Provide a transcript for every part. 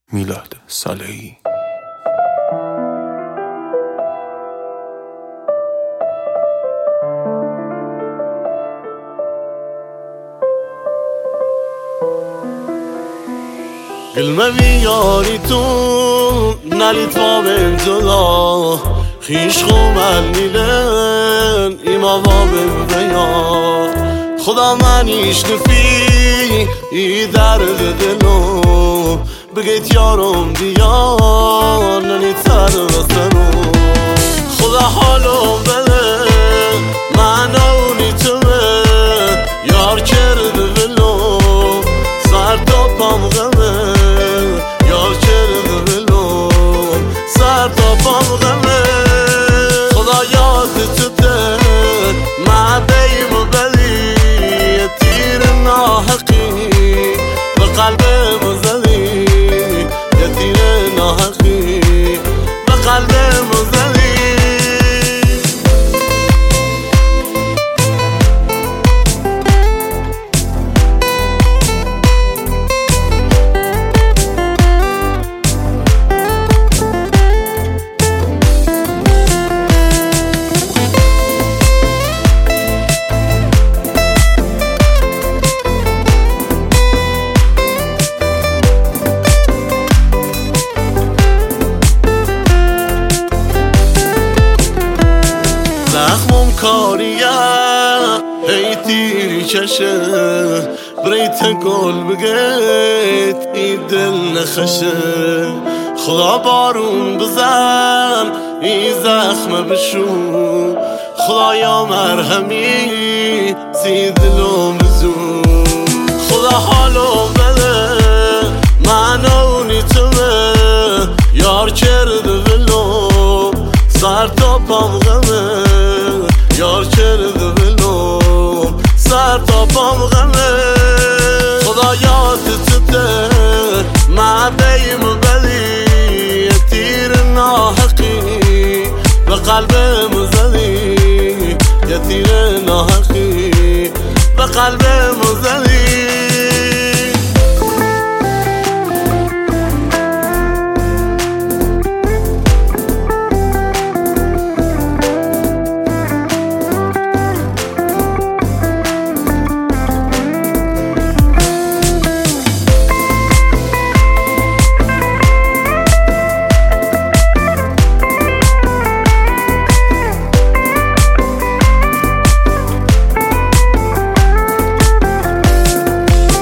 میلاد صالحی. قلما بیاری تو نلیت ما بهم جدا خیش خومل میلن ایما با بهم بیا خدا منیش نفی ای درد دلو بگیت یارم بیا نلیت سر بستنو خدا حالو بده من اونی توه یار کرده ولو سر تا پام غمه یار کرده ولو سر تا پام غمه خدا یاد تو ده من بیم و بلی یه تیر ناحقی به قلبم زدی یه تیر ناحقی به قلبم زدی زخمم کاریه ای تیری چشه بریت گل بگیت ای دل نخشه خدا بارون بزن ای زخم بشو خدایا مرهمی سی دلم بزو خدا حالو بده من اونی توه یار کرده ولو سر تا پام غمه یار کرده ولو سر تا پام غمه خدا یاد تو ده من بیم و بلی یه تیر ناحقی به قلبم زدی یه تیر ناحقی به قلبم زدی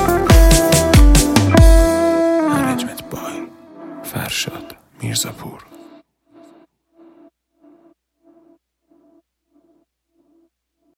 فرشاد میرزاپور.